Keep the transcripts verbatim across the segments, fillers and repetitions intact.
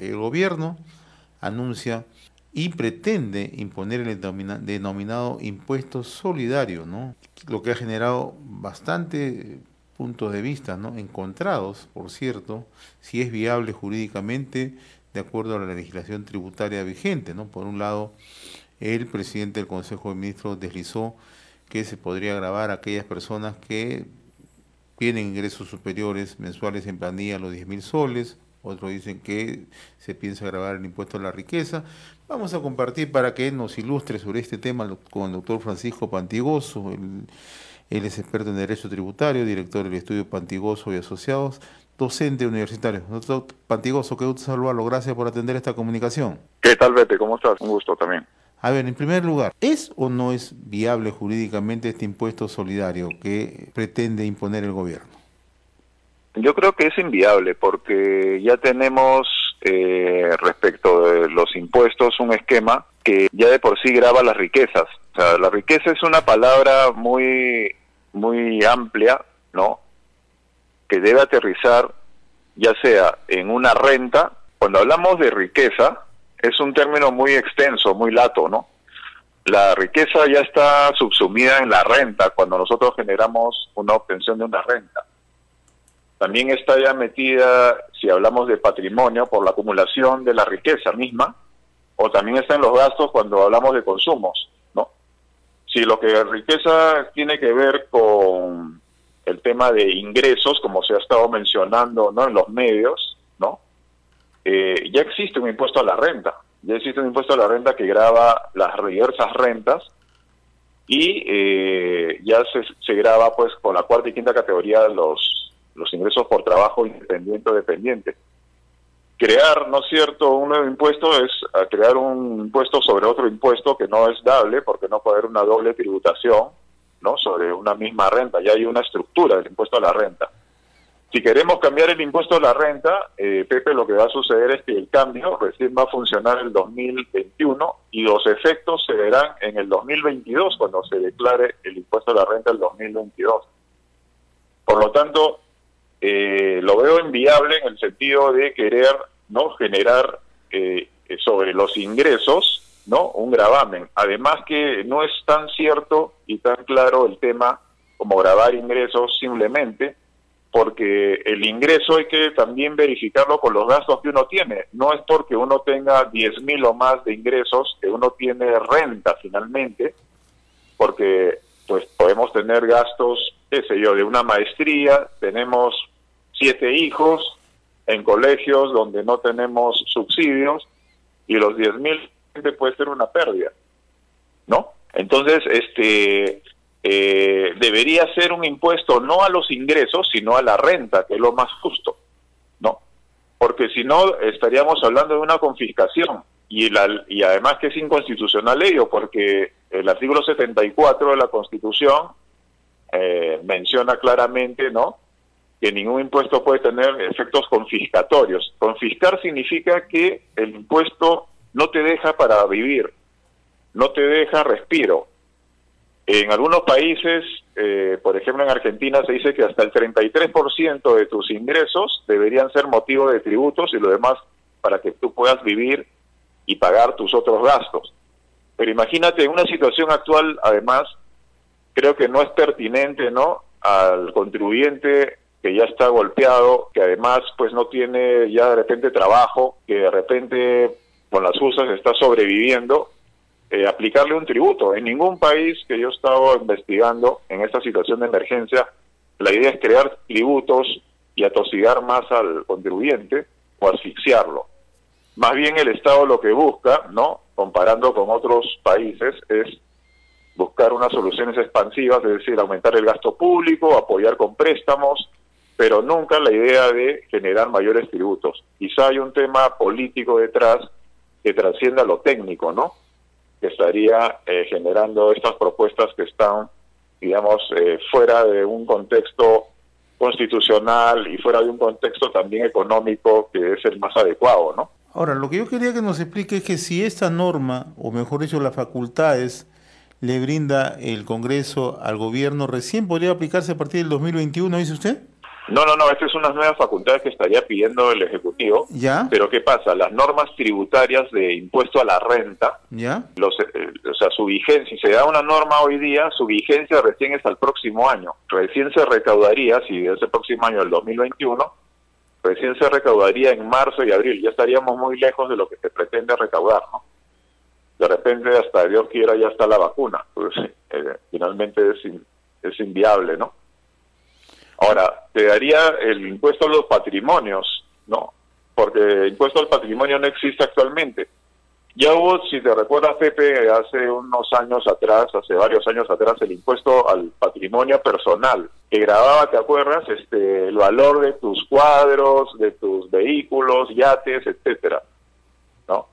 El gobierno anuncia y pretende imponer el denomina- denominado impuesto solidario, ¿no? Lo que ha generado bastante puntos de vista, ¿no? Encontrados, por cierto, si es viable jurídicamente de acuerdo a la legislación tributaria vigente, ¿no? Por un lado, el presidente del Consejo de Ministros deslizó que se podría gravar a aquellas personas que tienen ingresos superiores mensuales en planilla a los diez mil soles, otros dicen que se piensa grabar el impuesto a la riqueza. Vamos a compartir para que nos ilustre sobre este tema con el doctor Francisco Pantigoso. Él, él es experto en Derecho Tributario, director del estudio Pantigoso y Asociados, docente universitario. Doctor Pantigoso, qué gusto saludarlo. Gracias por atender esta comunicación. ¿Qué tal, Bete? ¿Cómo estás? Un gusto también. A ver, en primer lugar, ¿es o no es viable jurídicamente este impuesto solidario que pretende imponer el gobierno? Yo creo que es inviable porque ya tenemos eh, respecto de los impuestos un esquema que ya de por sí grava las riquezas. O sea, la riqueza es una palabra muy, muy amplia, ¿no? Que debe aterrizar ya sea en una renta. Cuando hablamos de riqueza, es un término muy extenso, muy lato, ¿no? La riqueza ya está subsumida en la renta cuando nosotros generamos una obtención de una renta. También está ya metida, si hablamos de patrimonio, por la acumulación de la riqueza misma, o también está en los gastos cuando hablamos de consumos, ¿no? Si lo que riqueza tiene que ver con el tema de ingresos, como se ha estado mencionando, ¿no?, en los medios, ¿no? Eh, ya existe un impuesto a la renta, ya existe un impuesto a la renta que grava las diversas rentas y eh, ya se, se grava pues con la cuarta y quinta categoría los, los ingresos por trabajo independiente o dependiente. Crear, ¿no es cierto?, un nuevo impuesto es a crear un impuesto sobre otro impuesto que no es dable, porque no puede haber una doble tributación, ¿no?, sobre una misma renta. Ya hay una estructura del impuesto a la renta. Si queremos cambiar el impuesto a la renta, eh, Pepe, lo que va a suceder es que el cambio recién va a funcionar en el dos mil veintiuno y los efectos se verán en el dos mil veintidós, cuando se declare el impuesto a la renta del dos mil veintidós. Por lo tanto, eh, lo veo inviable en el sentido de querer, ¿no?, generar eh, sobre los ingresos, ¿no?, un gravamen. Además que no es tan cierto y tan claro el tema como gravar ingresos simplemente, porque el ingreso hay que también verificarlo con los gastos que uno tiene. No es porque uno tenga diez mil o más de ingresos que uno tiene renta finalmente, porque pues podemos tener gastos, qué sé yo, de una maestría, tenemos siete hijos en colegios donde no tenemos subsidios y los diez mil puede ser una pérdida, ¿no? Entonces, este... Eh, debería ser un impuesto no a los ingresos, sino a la renta, que es lo más justo, ¿no? Porque si no, estaríamos hablando de una confiscación, y, la, y además que es inconstitucional ello, porque el artículo setenta y cuatro de la Constitución eh, menciona claramente, ¿no?, que ningún impuesto puede tener efectos confiscatorios. Confiscar significa que el impuesto no te deja para vivir, no te deja respiro. En algunos países, eh, por ejemplo en Argentina, se dice que hasta el treinta y tres por ciento de tus ingresos deberían ser motivo de tributos y lo demás para que tú puedas vivir y pagar tus otros gastos. Pero imagínate, en una situación actual, además, creo que no es pertinente, ¿no?, al contribuyente que ya está golpeado, que además pues no tiene ya de repente trabajo, que de repente con las justas está sobreviviendo, Eh, aplicarle un tributo. En ningún país que yo he estado investigando en esta situación de emergencia, la idea es crear tributos y atosigar más al contribuyente o asfixiarlo. Más bien el Estado lo que busca, ¿no?, comparando con otros países, es buscar unas soluciones expansivas, es decir, aumentar el gasto público, apoyar con préstamos, pero nunca la idea de generar mayores tributos. Quizá hay un tema político detrás que trascienda lo técnico, ¿no?, que estaría eh, generando estas propuestas que están, digamos, eh, fuera de un contexto constitucional y fuera de un contexto también económico que es el más adecuado, ¿no? Ahora, lo que yo quería que nos explique es que si esta norma, o mejor dicho, las facultades, le brinda el Congreso al gobierno, recién podría aplicarse a partir del dos mil veintiuno, ¿dice usted? No, no, no, estas son unas nuevas facultades que estaría pidiendo el Ejecutivo. ¿Ya? Pero ¿qué pasa? Las normas tributarias de impuesto a la renta, ¿Ya? los, eh, o sea, su vigencia, si se da una norma hoy día, su vigencia recién es al próximo año. Recién se recaudaría, si es el próximo año, el dos mil veintiuno, recién se recaudaría en marzo y abril. Ya estaríamos muy lejos de lo que se pretende recaudar, ¿no? De repente, hasta Dios quiera, ya está la vacuna. Pues eh, finalmente es, in, es inviable, ¿no? Ahora, te daría el impuesto a los patrimonios, ¿no? Porque el impuesto al patrimonio no existe actualmente. Ya hubo, si te recuerdas, Pepe, hace unos años atrás, hace varios años atrás, el impuesto al patrimonio personal, que grababa, ¿te acuerdas?, este, el valor de tus cuadros, de tus vehículos, yates, etcétera, ¿no?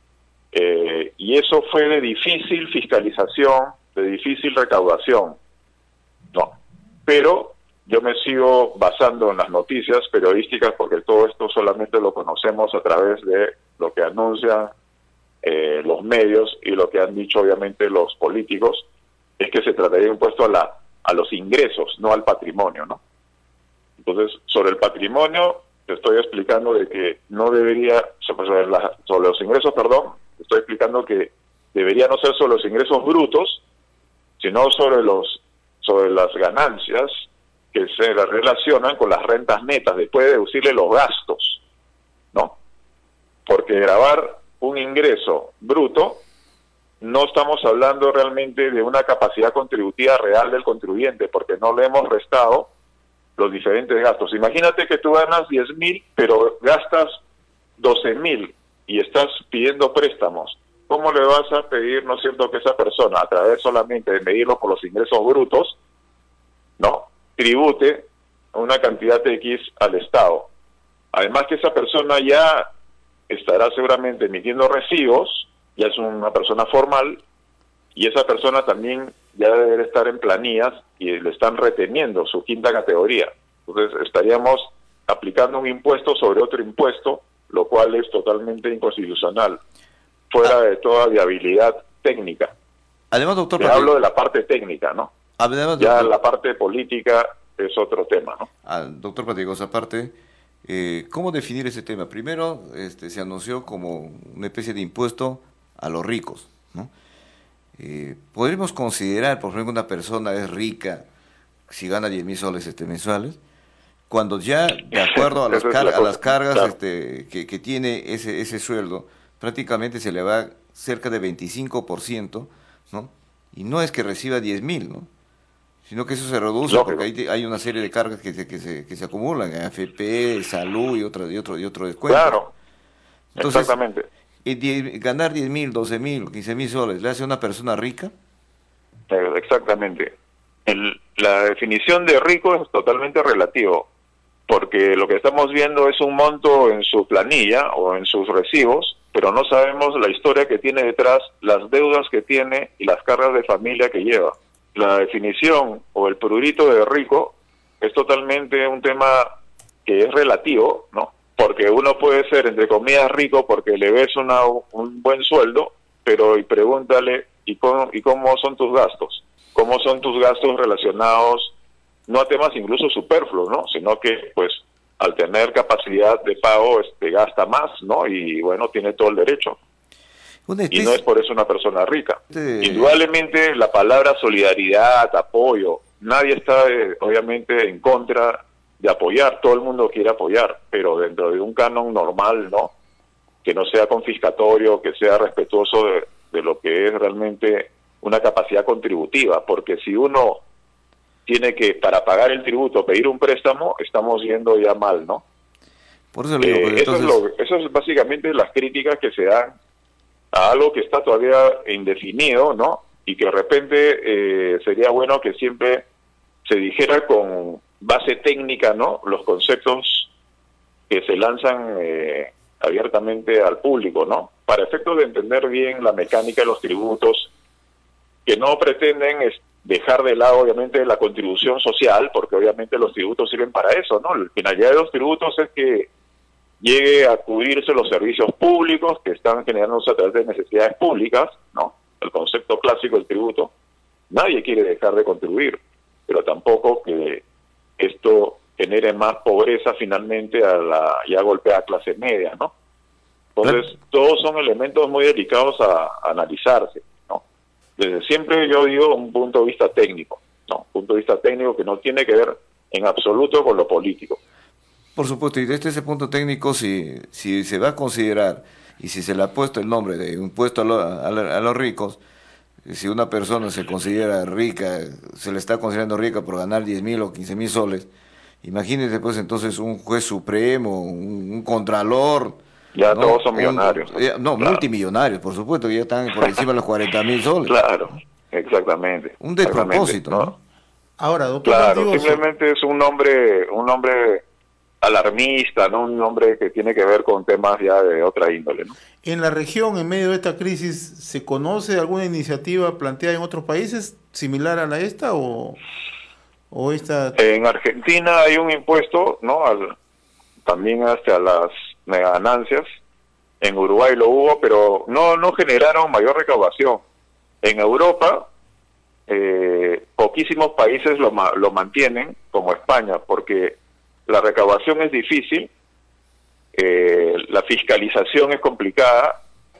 Eh, y eso fue de difícil fiscalización, de difícil recaudación, ¿no? Pero yo me sigo basando en las noticias periodísticas porque todo esto solamente lo conocemos a través de lo que anuncian eh, los medios y lo que han dicho obviamente los políticos, es que se trataría de impuesto a, la, a los ingresos, no al patrimonio, ¿no? Entonces, sobre el patrimonio, te estoy explicando de que no debería, sobre, la, sobre los ingresos, perdón, te estoy explicando que debería no ser sobre los ingresos brutos, sino sobre los sobre las ganancias que se relacionan con las rentas netas, después de deducirle los gastos, ¿no? Porque grabar un ingreso bruto, no estamos hablando realmente de una capacidad contributiva real del contribuyente, porque no le hemos restado los diferentes gastos. Imagínate que tú ganas diez mil, pero gastas doce mil y estás pidiendo préstamos. ¿Cómo le vas a pedir, no es cierto, que esa persona, a través solamente de medirlo por los ingresos brutos, ¿no?, tribute una cantidad de X al Estado? Además que esa persona ya estará seguramente emitiendo recibos, ya es una persona formal, y esa persona también ya debe estar en planillas y le están reteniendo su quinta categoría. Entonces estaríamos aplicando un impuesto sobre otro impuesto, lo cual es totalmente inconstitucional, fuera de toda viabilidad técnica. Además, doctor, Te hablo de la parte técnica, ¿no? Además, ya doctor, la parte política es otro tema, ¿no? Ah, doctor Platicos, aparte, eh, ¿cómo definir ese tema? Primero, este, se anunció como una especie de impuesto a los ricos, ¿no? Eh, ¿Podríamos considerar, por ejemplo, que una persona es rica si gana diez mil soles este, mensuales, cuando ya, de acuerdo a, los car a las cargas claro. este, que, que tiene ese, ese sueldo, prácticamente se le va cerca de veinticinco por ciento, ¿no? Y no es que reciba diez mil, ¿no?, sino que eso se reduce no, porque hay, hay una serie de cargas que se, que se, que se acumulan, A F P, salud y otro, y otro, y otro descuento. Claro, entonces, exactamente. Eh, die, ganar diez mil, doce mil, quince mil soles, ¿le hace a una persona rica? Exactamente. El, la definición de rico es totalmente relativo, porque lo que estamos viendo es un monto en su planilla o en sus recibos, pero no sabemos la historia que tiene detrás, las deudas que tiene y las cargas de familia que lleva. La definición o el prurito de rico es totalmente un tema que es relativo, ¿no? Porque uno puede ser, entre comillas, rico porque le ves una, un buen sueldo, pero y pregúntale, ¿y cómo, ¿y cómo son tus gastos? ¿Cómo son tus gastos relacionados, no a temas incluso superfluos, ¿no?, sino que, pues, al tener capacidad de pago, este, gasta más, ¿no? Y, bueno, tiene todo el derecho. Y no es por eso una persona rica. Sí. Indudablemente la palabra solidaridad, apoyo, nadie está eh, obviamente en contra de apoyar, todo el mundo quiere apoyar, pero dentro de un canon normal, ¿no?, que no sea confiscatorio, que sea respetuoso de, de lo que es realmente una capacidad contributiva, porque si uno tiene que, para pagar el tributo, pedir un préstamo, estamos yendo ya mal, ¿no? Por eso, le digo, eh, entonces... eso, es lo, eso es básicamente las críticas que se dan a algo que está todavía indefinido, ¿no? Y que de repente eh, sería bueno que siempre se dijera con base técnica, ¿no?, los conceptos que se lanzan eh, abiertamente al público, ¿no?, para efectos de entender bien la mecánica de los tributos, que no pretenden es dejar de lado, obviamente, la contribución social, porque obviamente los tributos sirven para eso, ¿no? La finalidad de los tributos es que llegue a cubrirse los servicios públicos que están generándose a través de necesidades públicas, ¿no?, el concepto clásico del tributo. Nadie quiere dejar de contribuir, pero tampoco que esto genere más pobreza finalmente a la ya golpeada clase media, ¿no? Entonces, todos son elementos muy delicados a, a analizarse, ¿no? Desde siempre yo digo un punto de vista técnico, ¿no? Un punto de vista técnico que no tiene que ver en absoluto con lo político. Por supuesto, y desde ese punto técnico, si, si se va a considerar, y si se le ha puesto el nombre de impuesto a, lo, a, a los ricos, si una persona se considera rica, se le está considerando rica por ganar diez mil o quince mil soles, imagínese pues entonces un juez supremo, un, un contralor. Ya ¿no? todos son millonarios. Un, ¿no? no, claro. Multimillonarios, por supuesto, que ya están por encima de los cuarenta mil soles. Claro, exactamente. Un despropósito, ¿no? ¿no? Ahora, doctor Claro, Mendioso, simplemente es un nombre, un nombre alarmista, ¿no? Un nombre que tiene que ver con temas ya de otra índole, ¿no? En la región, en medio de esta crisis, ¿se conoce alguna iniciativa planteada en otros países similar a la esta o, o esta? En Argentina hay un impuesto, ¿no? Al, también hasta las ganancias. En Uruguay lo hubo, pero no no generaron mayor recaudación. En Europa, eh, poquísimos países lo, lo mantienen, como España, porque la recaudación es difícil, eh, la fiscalización es complicada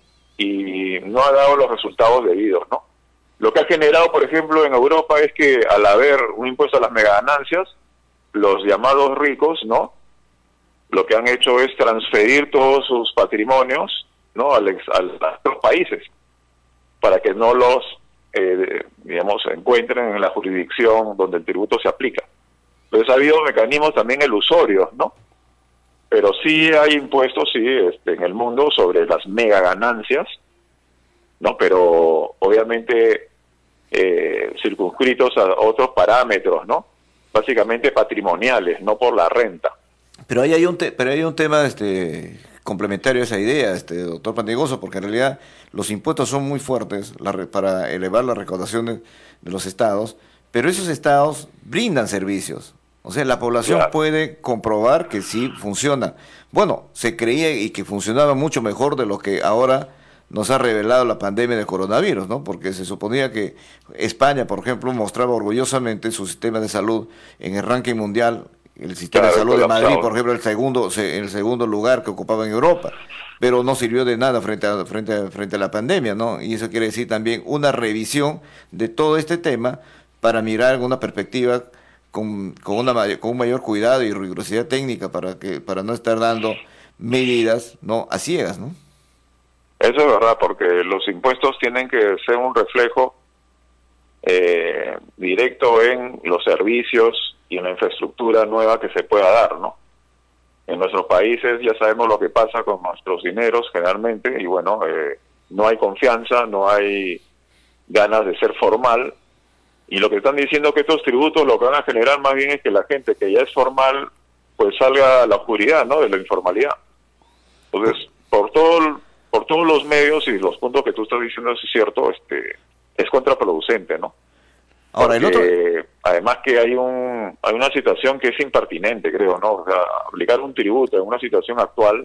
y no ha dado los resultados debidos, ¿no? Lo que ha generado, por ejemplo, en Europa es que al haber un impuesto a las megaganancias, los llamados ricos, ¿no? Lo que han hecho es transferir todos sus patrimonios, ¿no? Al ex, a los países, para que no los, eh, digamos, encuentren en la jurisdicción donde el tributo se aplica. Entonces ha habido mecanismos también ilusorios, ¿no? Pero sí hay impuestos, sí, este, en el mundo sobre las mega ganancias, ¿no? Pero obviamente eh, circunscritos a otros parámetros, ¿no? Básicamente patrimoniales, no por la renta. Pero ahí hay un te pero hay un tema este complementario a esa idea, este doctor Pantigoso, porque en realidad los impuestos son muy fuertes la, para elevar la recaudación de, de los estados, pero esos estados brindan servicios. O sea, la población claro. puede comprobar que sí funciona. Bueno, se creía y que funcionaba mucho mejor de lo que ahora nos ha revelado la pandemia del coronavirus, ¿no? Porque se suponía que España, por ejemplo, mostraba orgullosamente su sistema de salud en el ranking mundial. El sistema claro, de salud de Madrid, por ejemplo, el segundo el segundo lugar que ocupaba en Europa, pero no sirvió de nada frente a, frente a, frente a la pandemia, ¿no? Y eso quiere decir también una revisión de todo este tema para mirar en una perspectiva con, con, una, con un mayor cuidado y rigurosidad técnica para que para no estar dando medidas no a ciegas, ¿no? Eso es verdad, porque los impuestos tienen que ser un reflejo eh, directo en los servicios y en la infraestructura nueva que se pueda dar, ¿no? En nuestros países ya sabemos lo que pasa con nuestros dineros generalmente, y bueno, eh, no hay confianza, no hay ganas de ser formal, y lo que están diciendo que estos tributos lo que van a generar más bien es que la gente que ya es formal, pues salga a la oscuridad, ¿no? De la informalidad. Entonces, por todo, por todos los medios y los puntos que tú estás diciendo, es cierto, este, es contraproducente, ¿no? Ahora, el otro... además que hay un hay una situación que es impertinente, creo, ¿no? O sea, aplicar un tributo en una situación actual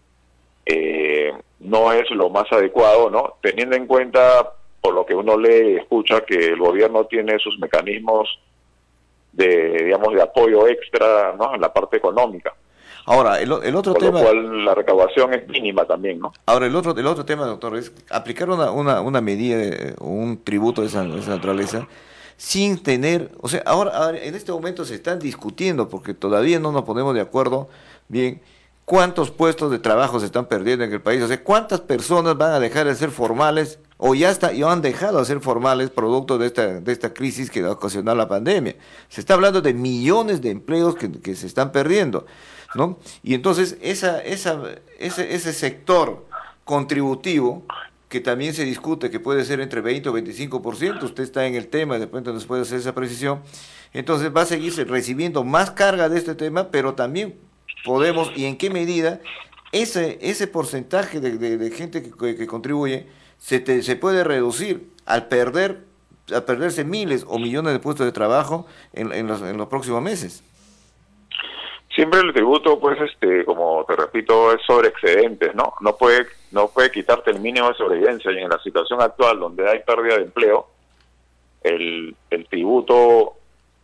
eh, no es lo más adecuado, ¿no? Teniendo en cuenta, por lo que uno lee y escucha, que el gobierno tiene sus mecanismos de, digamos, de apoyo extra, ¿no? En la parte económica. Ahora, el, el otro por tema... lo cual la recaudación es mínima también, ¿no? Ahora, el otro el otro tema, doctor, es aplicar una, una, una medida, de, un tributo de esa, de esa naturaleza, sin tener, o sea, ahora, ahora en este momento se están discutiendo, porque todavía no nos ponemos de acuerdo bien, cuántos puestos de trabajo se están perdiendo en el país, o sea, cuántas personas van a dejar de ser formales, o ya está, ya han dejado de ser formales producto de esta, de esta crisis que ocasionó la pandemia. Se está hablando de millones de empleos que, que se están perdiendo, ¿no? Y entonces, esa, esa, ese, ese sector contributivo, que también se discute que puede ser entre veinte o veinticinco por ciento, usted está en el tema, de repente nos puede hacer esa precisión, entonces va a seguirse recibiendo más carga de este tema, pero también podemos, y en qué medida, ese ese porcentaje de, de, de gente que, que, que contribuye se, te, se puede reducir al perder, a perderse miles o millones de puestos de trabajo en, en, los, en los próximos meses. Siempre el tributo, pues, este, como te repito, es sobre excedentes, ¿no? No puede, no puede quitarte el mínimo de sobrevivencia, y en la situación actual donde hay pérdida de empleo, el, el tributo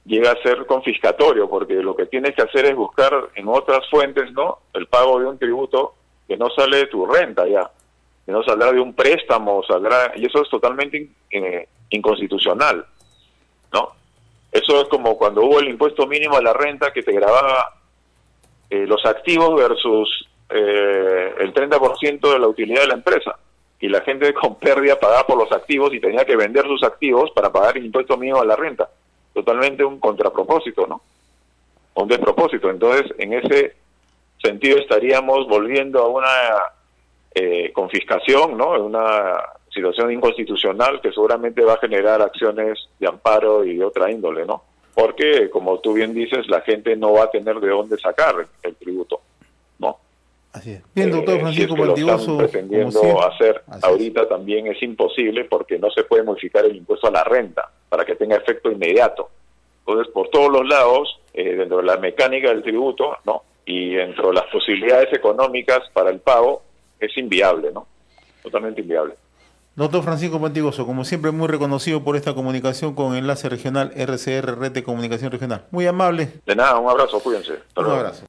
llega a ser confiscatorio, porque lo que tienes que hacer es buscar en otras fuentes, ¿no?, el pago de un tributo que no sale de tu renta ya, que no saldrá de un préstamo, saldrá, y eso es totalmente in, eh, inconstitucional, ¿no? Eso es como cuando hubo el impuesto mínimo a la renta que te grababa eh, los activos versus eh, el treinta por ciento de la utilidad de la empresa, y la gente con pérdida pagaba por los activos y tenía que vender sus activos para pagar el impuesto mínimo a la renta. Totalmente un contrapropósito, ¿no? Un despropósito. Entonces, en ese sentido estaríamos volviendo a una eh, confiscación, ¿no?, una situación inconstitucional que seguramente va a generar acciones de amparo y de otra índole, ¿no? Porque, como tú bien dices, la gente no va a tener de dónde sacar el tributo, ¿no? Así es. Bien, doctor Francisco eh, si es que lo Mantiguoso, están pretendiendo hacer ahorita es. También es imposible, porque no se puede modificar el impuesto a la renta para que tenga efecto inmediato. Entonces, por todos los lados, eh, dentro de la mecánica del tributo, ¿no?, y dentro de las posibilidades económicas para el pago, es inviable, ¿no? Totalmente inviable. Doctor Francisco Mantiguoso, como siempre, muy reconocido por esta comunicación con Enlace Regional R C R, Red de Comunicación Regional. Muy amable. De nada, un abrazo, cuídense. Hasta un luego. abrazo.